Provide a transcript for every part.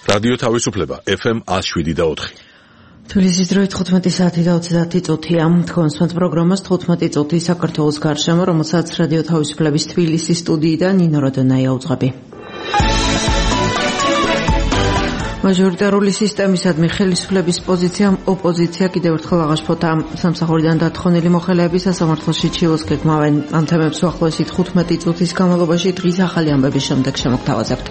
რადიო თავისუფლება FM 107.4. თბილისის დროით 15 საათი და 30 წუთია. თქვენს პროგრამას 15 წუთი საქართველოს გარშემო, რომელსაც რადიო თავისუფლების თბილისის სტუდიიდან ნინო როდონაია უძღვები. მაჟორიტარული სისტემისადმი ხელისუფლების პოზიციამ ოპოზიცია კიდევ ერთხელ აღაშფოთა. სამსახურიდან დათხოვნილი მოხელეები სასამართლოში ჩილოს გეგმავენ. ამ თემებს უახლოესი 15 წუთის განმავლობაში დღის ახალი ამბების შემდეგ შემოგთავაზებთ.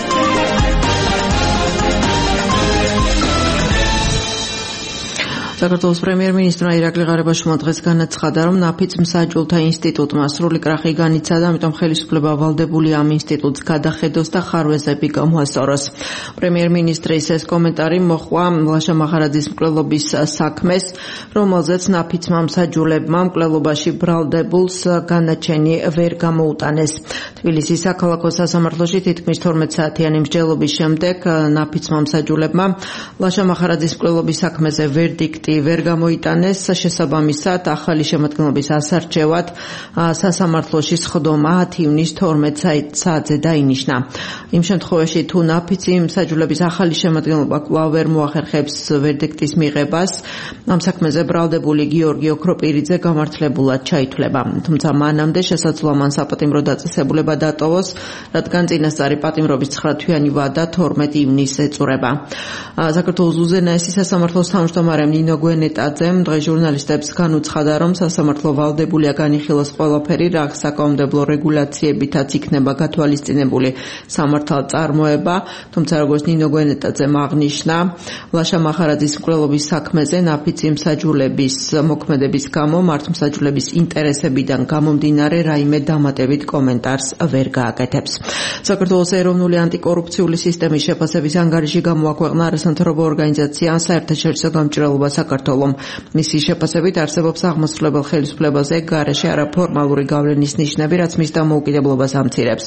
საქართველოს პრემიერ-მინისტრმა ირაკლი ღარიბაშვილმა დღეს განაცხადა, რომ ნაფიც მსაჯულთა ინსტიტუტმა სრული კრახი განიცადა, ამიტომ ხელისუფლება ვალდებულია ამ ინსტიტუტს გადახედოს და ხარვეზები გამოასწოროს. პრემიერ-მინისტრის ეს კომენტარი მოჰყვა ლაშა მახარაძის მკვლელობის საქმეს, რომელზეც ნაფიცმა მსაჯულებმა მკვლელობაში ბრალდებულს განაჩენი ვერ გამოუტანეს. თბილისის საქალაქო სასამართლოში თითქმის 12 საათიანი მსჯელობის შემდეგ ნაფიცმა მსაჯულებმა ლაშა მახარაძის მკვლელობის საქმეზე ვერდიქტი ვერ გამოიტანეს. შესაბამისად, ახალი შემადგენლობის ასარჩევად სასამართლოში სხდომა 10 ივნის 12 საათზე დაინიშნა. იმ შემთხვევაში, თუ ნაფიცი მსაჯულების ახალი შემადგენლობა კვლავ ვერ მოახერხებს ვერდიქტის მიღებას, ამ საქმეზე ბრალდებული გიორგი ოქროპირიძე გამართლებულად ჩაითვლება. თუმცა მანამდე შესაძლოა მან საპატიმრო დაწესებულება დატოვოს, რადგან წინასწარი პატიმრობის 9 თვიანი ვადა 12 ივნისს ეწურება. საქართველოს უზენაესი სასამართლოს თავმჯდომარემ ნინო გვენეტაძემ დღეს ჟურნალისტებს განუცხადა, რომ სასამართლო ვალდებულია განიხილოს ყველაფერი, რა საკანონმდებლო რეგულაციებითაც იქნება გათვალისწინებული სამართალწარმოება. თუმცა, როგორც ნინო გვენეტაძემ აღნიშნა, ლაშა მახარაძის მკვლელობის საქმეზე ნაფიცი მსაჯულების მოქმედების გამო მართლმსაჯულების ინტერესებიდან გამომდინარე რაიმე დამატებით კომენტარს ვერ გააკეთებს. საქართველოს ეროვნული ანტიკორუფციული სისტემის შეფასების ანგარიში გამოაქვეყნა არასამთავრობო ორგანიზაცია საერთაშორისო გამჭირვალობა საქართველომ. მისი შეფასებით არსებობს აღმასრულებელ ხელისუფლებაზე გარეშე არაფორმალური გავლენის ნიშნები, რაც მის დამოუკიდებლობას ამცირებს.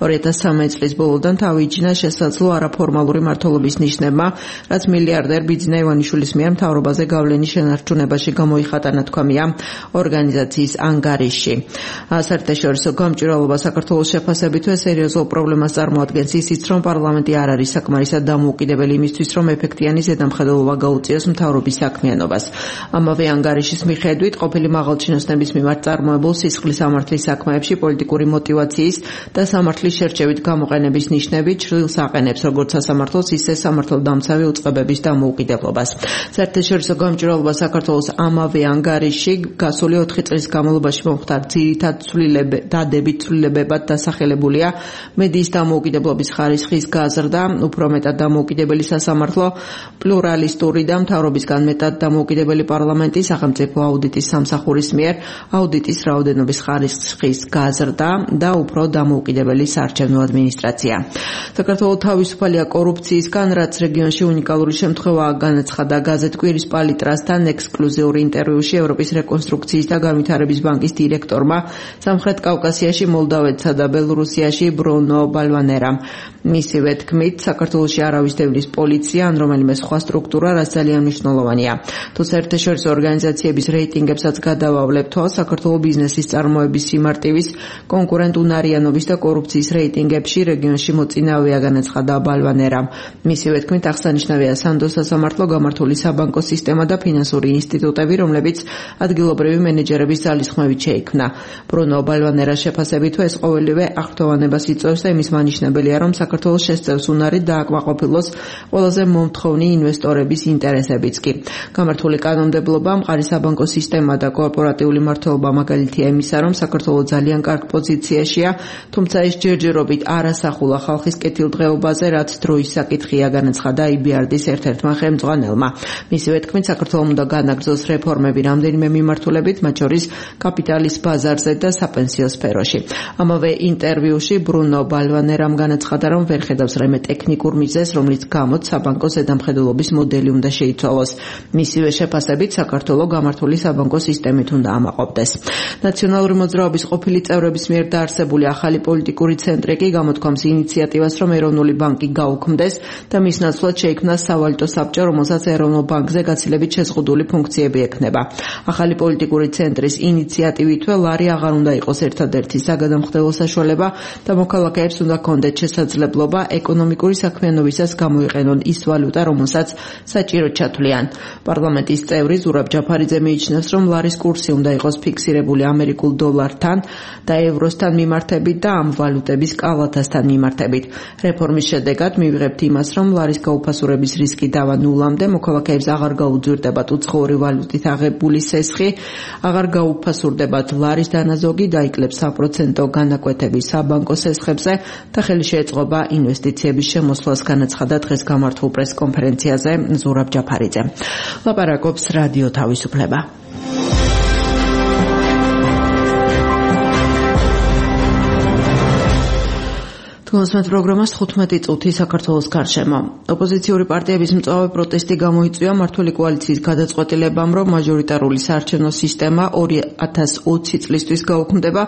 2013 წლის ბოლოდან თავი იჩინა შესაძლო არაფორმალური მმართველობის ნიშნებმა, რაც მილიარდერ ბიძინა ივანიშვილის მიერ მთავრობაზე გავლენის შენარჩუნებაში გამოიხატა, ნათქვამია ორგანიზაციის ანგარიში. საერთაშორისო გამჭირვალობა საქართველოს შეფასებითვე სერიოზულ პრობლემას წარმოადგენს ისიც, რომ პარლამენტი არ არის საკმარისად დამოუკიდებელი იმისთვის, რომ ეფექტიანი ზედამხედველობა გაუწიოს მთავრობის საქმიანობას. ამავე ანგარიშის მიხედვით, ყოფილი მაღალჩინოსნების მიმართ წარმოებულ სისხლის სამართლის საქმეებში პოლიტიკური მოტივაციის და სამართლის შერჩევით გამოყენების ნიშნები ჩრდილს აყენებს, როგორც სასამართლოს, ისე სამართალდამცავი უწყებების დამოუკიდებლობას. საერთაშორისო გამჭირვალობა საქართველოს ამავე ანგარიში გასული 4 წლის განმავლობაში მომხდარ ძირითად დადებით ცვლილებებად დასახელებულია მედიის დამოუკიდებლობის ხარისხის გაზრდა, უფრო მეტად დამოუკიდებელი სასამართლო, პლურალისტური და მთავრობისგან მეტად დამოუკიდებელი პარლამენტი, სახელმწიფო აუდიტის სამსახურის მიერ აუდიტის რაოდენობის ხარისხის გაზრდა და უფრო დამოუკიდებელი საარჩევნო ადმინისტრაცია. საქართველოს თავისუფალია კორუფციისგან, რაც რეგიონში უნიკალური შემთხვევაა, განაცხადა გაზეთ კვირის პალიტრასთან ექსკლუზიური ინტერვიუში ევროპის რეკონსტრუქციის და განვითარების ბანკის დირექტორმა სამხრეთ კავკასიაში, მოლდავეთსა და ბელორუსიაში ბრუნო ბალვანერამ. მისივე თქმით, საქართველოში არავის დევნის პოლიცია ან რომელიმე სხვა სტრუქტურა, რაც ძალიან მნიშვნელოვანია. თუ საერთაშორისო ორგანიზაციების რეიტინგებსაც გადავავლებთ, საქართველოს ბიზნესის წარმოების სიმარტივის, კონკურენტუნარიანობის და კორუფციის რეიტინგებში რეგიონში მოწინავეა, განაცხადა ბალვანერამ. მისივე თქმით, აღსანიშნავია სანდოს სასამართლო, გამართული საბანკო სისტემა და ფინანსური ინსტიტუტები, რომლებიც ადგილობრივი მენეჯერების ძალისხმევით შეიქმნა. ბრუნო ბალვანერას შეფასებითვე ეს ყოველივე აღფრთოვანებას იწვევს და იმის მანიშნებელია, რომ საქართველოს შესწევს უნარით დააკმაყოფილოს ყველაზე მომთხოვნი ინვესტორების ინტერესებიც კი. გამართული კანონმდებლობა, მყარი საბანკო სისტემა და კორპორატიული მმართველობა მაგალითია იმისა, რომ საქართველოს ძალიან კარგ პოზიციაშია, თუმცა ეს ჯერჯერობით არ ასახულა ხალხის კეთილდღეობაზე, რაც დროის საკითხია, განაცხადა IBRD-ის ერთ-ერთმა ხელმძღვანელმა. მისივე თქმით, საქართველოს უნდა განაგრძოს რეფორმები რამდენიმე მიმართულებით, მათ შორის კაპიტალის ბაზარზე და საპენსიო სფეროში. ამავე ინტერვიუში ბრუნო ბალვანერამ განაცხადა, რომ ვერ ხედავს რაიმე ტექნიკურ მიზეზს, რომლის გამოც საბანკო ზედამხედველობის მოდელი უნდა შეიცვალოს. მისივე შეფასებით საქართველოს გამართული საბანკო სისტემით უნდა ამაყობდეს. ნაციონალური მოძრაობის ყოფილი წევრების მიერ დაარსებული ახალი პოლიტიკური ცენტრი კი გამოთქვამს ინიციატივას, რომ ეროვნული ბანკი გაუქმდეს და მის ნაცვლად შეიქმნას სავალუტო საბჭო, რომელსაც ეროვნულ ბანკზე გაცილებით შეზღუდული ფუნქციები ექნება. ახალი პოლიტიკური ცენტრის ინიციატივითვე ლარი აღარ უნდა იყოს ერთადერთი საგადამხდელო საშუალება და მოქალაქეებს უნდა ჰქონდეთ შესაძლებლობა ეკონომიკური საქმიანობისას გამოიყენონ ის ვალუტა, რომელსაც საჭიროდ ჩათვლიან. პარლამენტის წევრი ზურაბ ჯაფარიძე მიიჩნევს, რომ ლარის კურსი უნდა იყოს ფიქსირებული ამერიკულ დოლართან და ევროსთან მიმართებით და ამ ვალუტების კალათასთან მიმართებით. რეფორმის შედეგად მივიღებთ იმას, რომ ლარის გაუფასურების რისკი დავა ნულამდე, მოქალაქეებს აღარ გაუძვირდებათ უცხოური ვალუტით აღებული სესხი, აღარ გაუფასურდებათ ლარის დანაზოგი, დაიკლებს საპროცენტო განაკვეთების საბანკო სესხებზე და ხელი შეეწყობა ინვესტიციების შემოსვლას, განაცხადა დღეს გამართულ პრესკონფერენციაზე ზურაბ ჯაფარიძე. ლაპარაკობს რადიო თავისუფლება. მოსმენთ პროგრამას 15 წუთი საქართველოს გარშემო. ოპოზიციური პარტიების მწვავე პროტესტი გამოიწვია მმართველი კოალიციის გადაწყვეტილებამ, რომ მაჟორიტარული საარჩევნო სისტემა 2020 წლისთვის გაუქმდება,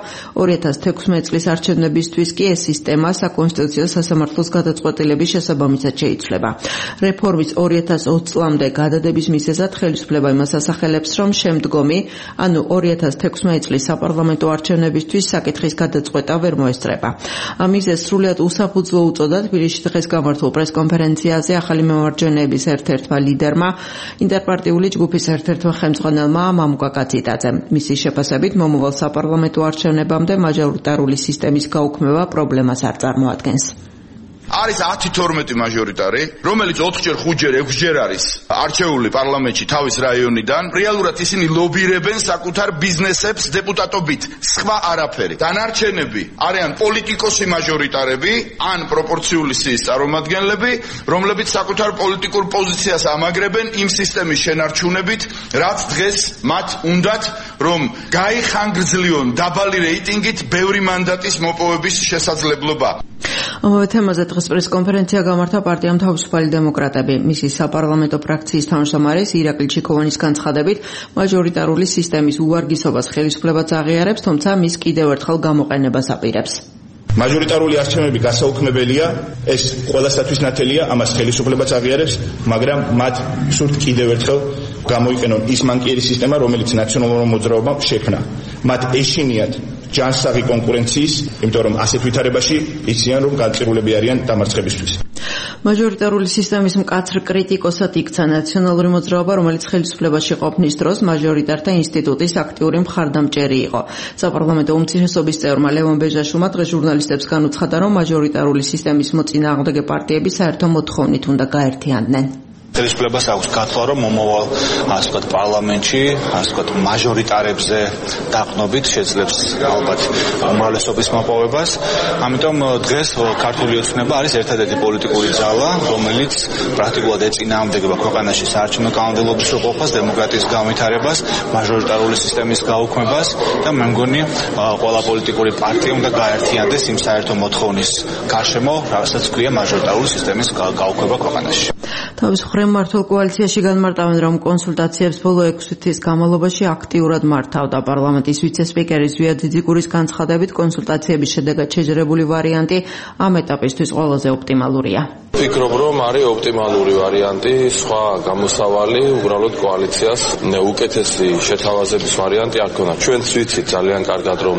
2016 წლის არჩევნებისთვის კი ეს სისტემა საკონსტიტუციო სასამართლოს გადაწყვეტილების შესაბამისად შეიცვლება. რეფორმის 2020 წლამდე გადადების მიზეზად ხელისუფლება იმას ასახელებს, რომ შემდგომი, ანუ 2016 წლის საპარლამენტო არჩევნებისთვის საკითხის გადაწყვეტა ვერ მოესწრება. ამ მიზეზს სრულად უსაფუძვლო უწოდა თბილისში დღეს გამართულ პრესკონფერენციაზე ახალი მემარჯვენეების ერთ-ერთმა ლიდერმა, ინტერპარტიული ჯგუფის ერთ-ერთმა ხელმძღვანელმა მამუკა კაციტაძემ. მისი შეფასებით, მომავალ საპარლამენტო არჩევნებამდე მაჟორიტარული სისტემის გაუქმება პრობლემას არ წარმოადგენს. არის 10-12 მაჟორიტარი, რომელიც 4-ჯერ, 5-ჯერ, 6-ჯერ არის არჩეული პარლამენტში თავის რაიონიდან. რეალურად ისინი ლობირებენ საკუთარ ბიზნესებს დეპუტატობით, სხვა არაფერი. დანარჩენები არიან პოლიტიკოსი მაჟორიტარები, ან პროპორციული სიის წარმომადგენლები, რომლებიც საკუთარ პოლიტიკურ პოზიციას ამაგრებენ იმ სისტემის შენარჩუნებით, რაც დღეს მათ უნდათ, რომ გაიხანგრძლივონ დაბალი რეიტინგით ბევრი მანდატის მოპოვების შესაძლებლობა. ამავე თემაზე დღეს პრესკონფერენცია გამართა პარტიამ თავისუფალი დემოკრატები. მისი საპარლამენტო ფრაქციის თავმჯდომარის ირაკლი ჩიქოვანის განცხადებით, მაჟორიტარული სისტემის უვარგისობას ხელისუფლებაც აღიარებს, თუმცა მის კიდევ ერთხელ გამოყენებას აპირებს. მაჟორიტარული არჩევნები გასაუქმებელია, ეს ყველასათვის ნათელია, ამას ხელისუფლებაც აღიარებს, მაგრამ მათ სურთ კიდევ ერთხელ გამოიყენონ ის მანკიერი სისტემა, რომელიც ნაციონალურ მოძრაობამ შექმნა. მათ ეშინიათ ჯანსაღი კონკურენციის, იმიტომ რომ ასეთ ვითარებაში იციან, რომ განწირულები არიან დამარცხებისთვის. მაჟორიტარული სისტემის მკაცრ კრიტიკოსად იქცა ნაციონალური მოძრაობა, რომელიც ხელისუფლებაში ყოფნის დროს მაჟორიტართა ინსტიტუტის აქტიური მხარდამჭერი იყო. საპარლამენტო უმცირესობის წევრმა ლევონ ბეჟაშვილმა დღეს ჟურნალისტებს განუცხადა, რომ მაჟორიტარული სისტემის მოწინააღმდეგე პარტიები საერთო მოთხოვნით უნდა გაერთიანდნენ. ხელისუფლებას აქვს გათვლა, რომ მომავალ პარლამენტში, მაჟორიტარებზე დაყნობით შეძლებს ალბათ უმრავლესობის მოპოვებას. ამიტომ დღეს ქართული ოცნება არის ერთადერთი პოლიტიკური ძალა, რომელიც პრაქტიკულად ეწინააღმდეგება ქვეყანაში საარჩევნო კანონმდებლობის უყოფას, დემოკრატიის განვითარებას, მაჟორიტარული სისტემის გაუქმებას და მე მგონი ყველა პოლიტიკური პარტია უნდა გაერთიანდეს იმ საერთო მოთხოვნის გარშემო, რასაც ქვია მაჟორიტარული სისტემის გაუქმება ქვეყანაში. თავის მხრივ მმართველ კოალიციაში განმარტავენ, რომ კონსულტაციებს ბოლო 6 თვის განმავლობაში აქტიურად მართავდა. პარლამენტის ვიცე-სპიკერი ზვია ძიძიგურის განცხადებით, კონსულტაციების შედეგად შეჯერებული ვარიანტი ამ ეტაპისთვის ყველაზე ოპტიმალურია. ვფიქრობ, რომ არის ოპტიმალური ვარიანტი, სხვა გამოსავალი უბრალოდ კოალიციას უკეთესი შეთავაზების ვარიანტი არ ქონდა. ჩვენც ვიცით ძალიან კარგად, რომ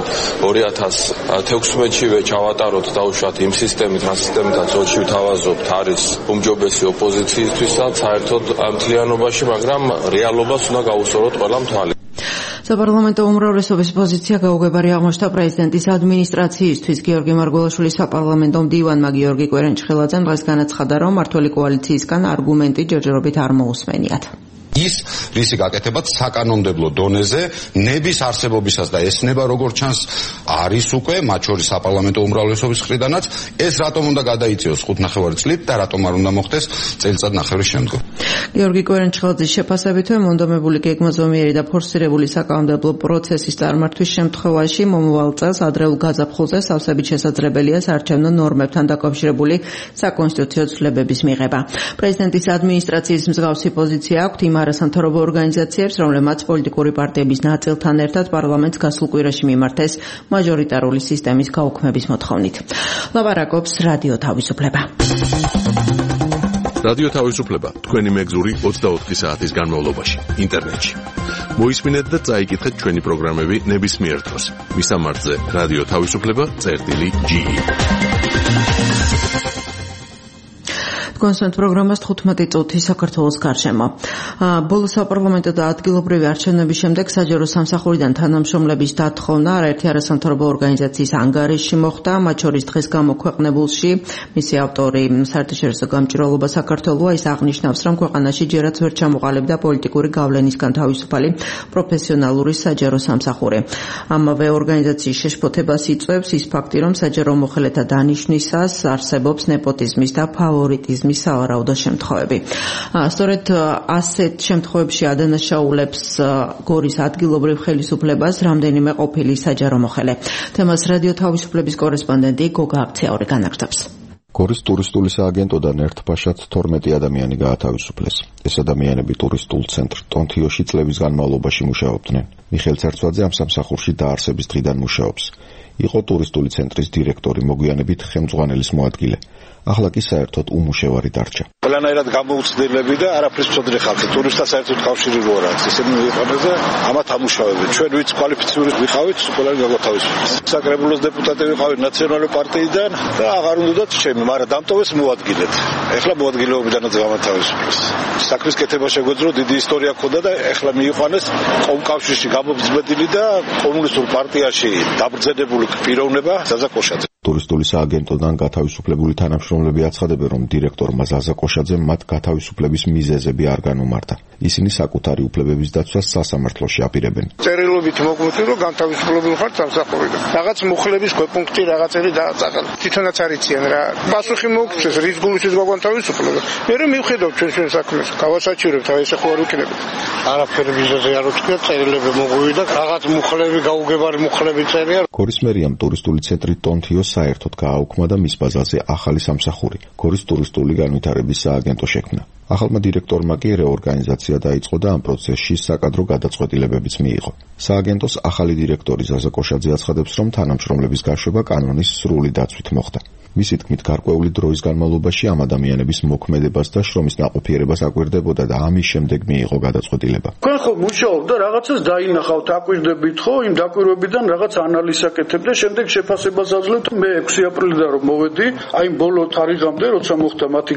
2016-შივე ჩავატაროთ დაუშვათ იმ სისტემით, რა სისტემითაც როდში ვთავაზობთ, არის უმჯობესი ოპოზიციისთვისაც საერთოდ მთლიანობაში, მაგრამ რეალობას უნდა გაუსწოროთ ყველა მთვალი. საპარლამენტო უმრავლესობის პოზიცია გაუგებარი აღმოჩნდა პრეზიდენტის ადმინისტრაციისთვის. გიორგი მარგველაშვილის საპარლამენტო მდივანმა გიორგი კვერენჩხელაძემ დღეს განაცხადა, რომ მმართველი კოალიციისგან არგუმენტი ჯერჯერობით არ მოусმენიათ. ის რისი გაკეთებაც საკანონმდებლო დონეზე ნების არსებობისას და ეს ნება როგორც ჩანს არის უკვე მათ შორის საპარლამენტო უმრავლესობის მხრიდანაც ეს რატომ უნდა გადაიწიოს 5.5 წლით და რატომ არ უნდა მოხდეს წელიწად-ნახევრის შემდგომ. გიორგი კვერენჩხელაძის შეფასებითვე მონდომებული გეგმაზომიერი და ფორსირებული საკანონმდებლო პროცესის წარმართვის შემთხვევაში მომავალ წელს ადრეულ გაზაფხულზე სავსებით შესაძლებელია საარჩევნო ნორმებთან დაკავშირებული საკონსტიტუციო ცვლილებების მიღება. პრეზიდენტის ადმინისტრაციის მსგავსი პოზიცია აქვს იმ არასამთავრობო ორგანიზაციებს, რომლებმაც პოლიტიკური პარტიების ნაწილთან ერთად პარლამენტს გასულ კვირაში მიმართეს მაჟორიტარული სისტემის გაუქმების მოთხოვნით. ლაპარაკობს რადიო თავისუფლება. რადიო თავისუფლება თქვენი მეგზური 24 საათის განმავლობაში ინტერნეტში. მოისმინეთ და წაიკითხეთ ჩვენი პროგრამები ნებისმიერ დროს. მისამართზე რადიო თავისუფლება.ge. კონსტანტ პროგრამას 15 წუთი საქართველოს გარშემო. ბოლო საპარლამენტო და ადგილობრივი არჩევნების შემდეგ საჯარო სამსახურიდან თანამშრომლების დათხოვნა არაერთი არასამთავრობო ორგანიზაციის ანგარიში მოხდა, მათ შორის დღეს გამოქვეყნებულში მისი ავტორი საერთაშორისო გამჭირვალობა საქართველოა. ის აღნიშნავს, რომ ქვეყანაში ჯერაც ვერ ჩამოყალიბდა პოლიტიკური გავლენისგან თავისუფალი პროფესიონალური საჯარო სამსახური. ამავე ორგანიზაციის შეშფოთებას იწვევს ის ფაქტი, რომ საჯარო მოხელეთა დანიშვნისას არსებობს ნეპოტიზმის და ფავორიტიზმის სავარაუდო შემთხვევები. სწორედ ასეთ შემთხვევებში ადანაშაულებს გორის ადგილობრივ ხელისუფლებას რამდენიმე ყოფილი საჯარო მოხელე. თემას რადიო თავისუფლების კორესპონდენტი გოგა აფცეაური განაგრძობს. გორის ტურისტული სააგენტოდან ერთბაშად 12 ადამიანი გაათავისუფლეს. ეს ადამიანები ტურისტულ ცენტრ ტონთიოში წლების განმავლობაში მუშაობდნენ. მიხეილ ცერცვაძე ამ სამსახურში დაარსების დღიდან მუშაობს. იყო ტურისტული ცენტრის დირექტორი, მოგვიანებით ხელმძღვანელის მოადგილე. ახლა კი საერთოდ უმუშევარი დარჩა. ყველანაირად გამოუცდელები და არაფრის მწოდნე ხალხი, ტურისტთა საერთოდ კავშირი რო არის, ესენი მივიყვანეს და ამათ ამუშავებენ. ჩვენ ვიც კვალიფიციური ვიყავით, ყველანი გაგვათავისუფლეს. საკრებულოს დეპუტატი ვიყავით ნაციონალური პარტიიდან და აღარ უნდათ ჩემი, მაგრამ დამტოვეს მოადგილედ. ეხლა მოადგილეობიდანაც გამათავისუფლეს. საქმის კეთება შეგვეძლო, დიდი ისტორია ჰქონდა და ეხლა მივიყვანეს კომკავშირში გამობრძბედილი და კომუნისტურ პარტიაში დაბრძენებული პიროვნება ზაზა კოშაძე. ტურისტული სააგენტოდან გათავისუფლებული თანამშრომლები აცხადებენ, რომ დირექტორმა ზაზა კოშაძემ მათ გათავისუფლების მიზეზები არ განუმარტა. ისინი საკუთარი უფლებების დაცვას სასამართლოში აპირებენ. წერილობით მოგმოწი, რომ განთავისუფლებული ხარ სამსახურიდან. რაღაც მუხლების ქვეპუნქტი რაღაცები დააწახალ. თვითონაც არიციან რა. პასუხი მოგწეს, რის გულისის გაგვანთავისუფლება. მე მივხედავ ჩვენ საქმეს, გავასაჩივრებთ, აი ესე ხო არ ვიქნებით. არაფერი მიზეზი არ უჩქია, წერილები მოგვივიდა, რაღაც მუხლები გაუგებარი მუხლები წერია. გორის მერიამ ტურისტული ცენტრი ტონთიოს საერთოდ გააუქმა და მის ბაზაზე ახალი სამსახური, გორის ტურისტული განვითარების სააგენტო შექმნა. ახალმა დირექტორმა კი რეორგანიზაცია დაიწყო და ამ პროცესში საკადრო გადაწყვეტილებებიც მიიღო. სააგენტოს ახალი დირექტორი ზაზა კოშაძე აცხადებს, რომ თანამშრომლების გაშვება კანონის სრული დაცვით მოხდა. მისი თქმით, გარკვეული დროის განმავლობაში ამ ადამიანების მოქმედებას და შრომის ნაყოფიერებას აკვირდებოდა და ამის შემდეგ მიიღო გადაწყვეტილება. თქვენ ხო მუშაობთ და რაღაცას დაინახავთ, აკვირდებით ხო, იმ დაკვირვებიდან რაღაც ანალიზს აკეთებთ და შემდეგ შეფასებას აძლევთ. მე 6 აპრილიდან რომ მოვედი, აი ბოლო თარიღამდე, როცა მოხდა მათი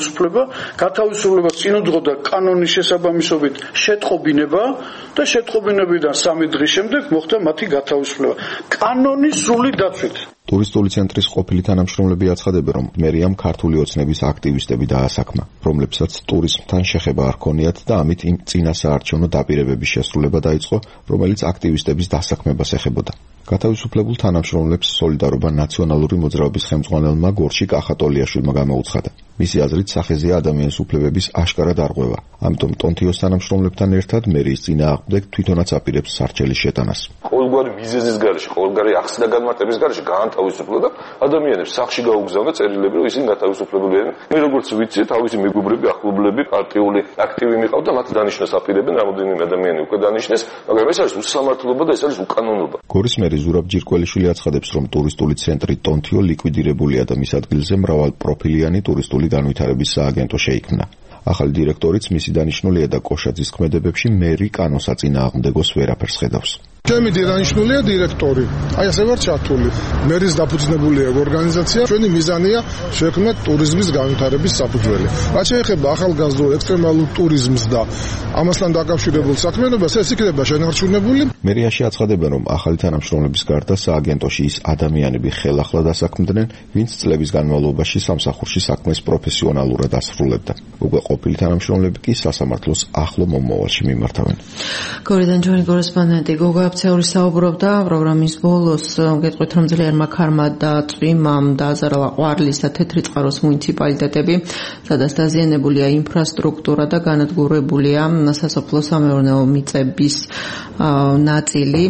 გათავისუფლება წინუძღოდა კანონის შესაბამისობით შეტყობინება და შეტყობინებიდან 3 დღის შემდეგ მოხდა მათი გათავისუფლება. კანონის სრული დაცვით. ტურისტული ცენტრის ყოფილი თანამშრომლები აცხადებენ, რომ მერიამ ქართული ოცნების აქტივისტები დაასაქმა, რომლებსაც ტურიზმთან შეხება არ ქონიათ და ამით იმ წინასაარჩევნო დაპირებების შესრულება დაიწყო, რომელიც აქტივისტების დასაქმებას ეხებოდა. გათავისუფლებულ თანამშრომლებს სოლიდარობა ნაციონალური მოძრაობის ხელმძღვანელმა გორში კახატოლიაშვილმა გამოუცხადა. მისი აზრით, სახეზეა ადამიანის უფლებების აშკარა დარღვევა. ამიტომ ტონთიოს თანამშრომლებთან ერთად მერიის წინააღმდეგ თვითონაც აპირებს სარჩელის შეტანას. ყოველგვარი მიზეზის გარეშე, ყოველგვარი ახსნა და განმარტების გარეშე გაანთავისუფლო და ადამიანებს სახში გაუგზავნა წერილები, რომ ისინი გათავისუფლებული არიან. მე როგორც ვიცი, თავისი მეგობრები, ახლობლები, პარტიული აქტივი მიყავდა, მათ დანიშნას აპირებენ, რამოდენიმე ადამიანი უკვე დანიშნეს, მაგრამ ეს არის უსამართლობა და ეს არის უკანონობა. გორის მერი ზურაბ ჯირკველიშვილი აცხადებს, რომ ტურისტული ცენტრი ტონთიო ლიკვიდირებულია და მის ადგილზე მრავალპროფილიანი ტურისტული განვითარების სააგენტო შეიქმნა. ახალი დირექტორიც მისი დანიშნულია და კოშაძის ქმედებებში მერი კანონსაწინააღმდეგოს ვერაფერს ხედავს. ჩემი დანიშნულია დირექტორი. აი ასე ვარ ჩართული. მერის დაფუძნებულია ორგანიზაცია. ჩვენი მიზანია შექმნათ ტურიზმის განვითარების საფუძველი. რაც შეეხება ახალგაზრდულ ექსტრემალურ ტურიზმს და ამასთან დაკავშირებულ საქმიანობას, ეს იქნება შენარჩუნებული. მერიაში აცხადებენ, რომ ახალი თანამშრომლების გარდა სააგენტოში ის ადამიანები ხელახლა დასაქმდნენ, ვინც წლების განმავლობაში სამსახურში საქმეს პროფესიონალურად ასრულებდა. უკვე ყოფილი თანამშრომლები კი სასამართლოს ახლო მომავალში მიმართავენ. გორიდან ჩვენი კორესპონდენტი გოგა აფცეაური საუბრობდა პროგრამის ბოლოს, გეტყვით, რომ ძლიერმა ქარმა და წვიმამ დააზარალა ყვარლის და თეთრი წყაროს მუნიციპალიტეტები, სადაც დაზიანებულია ინფრასტრუქტურა და განადგურებულია სასოფლო-სამეურნეო მიწების ნაწილი.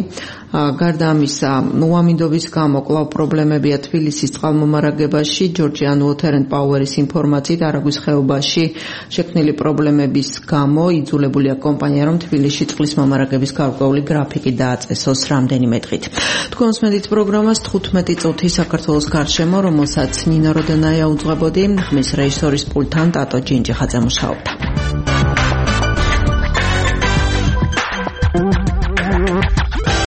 გარდა ამისა, უამინდობის გამო კვლავ პრობლემებია თბილისის წყალმომარაგებაში. Georgian Water and Power-ის ინფორმაციით, არაგვის ხეობაში შექმნილი პრობლემების გამო იძულებულია კომპანია, რომ თბილისში წყლის მომარაგების გარკვეული გრაფიკი დააწესოს რამდენიმე დღით. თქვენ უსმენთ პროგრამას 15 წუთი საქართველოს გარშემო, რომელსაც ნინო როდენაია უძღვებოდი, ხმის რეჟისორის პულტთან ტატო ჯინჯიხაძე მუშაობდა.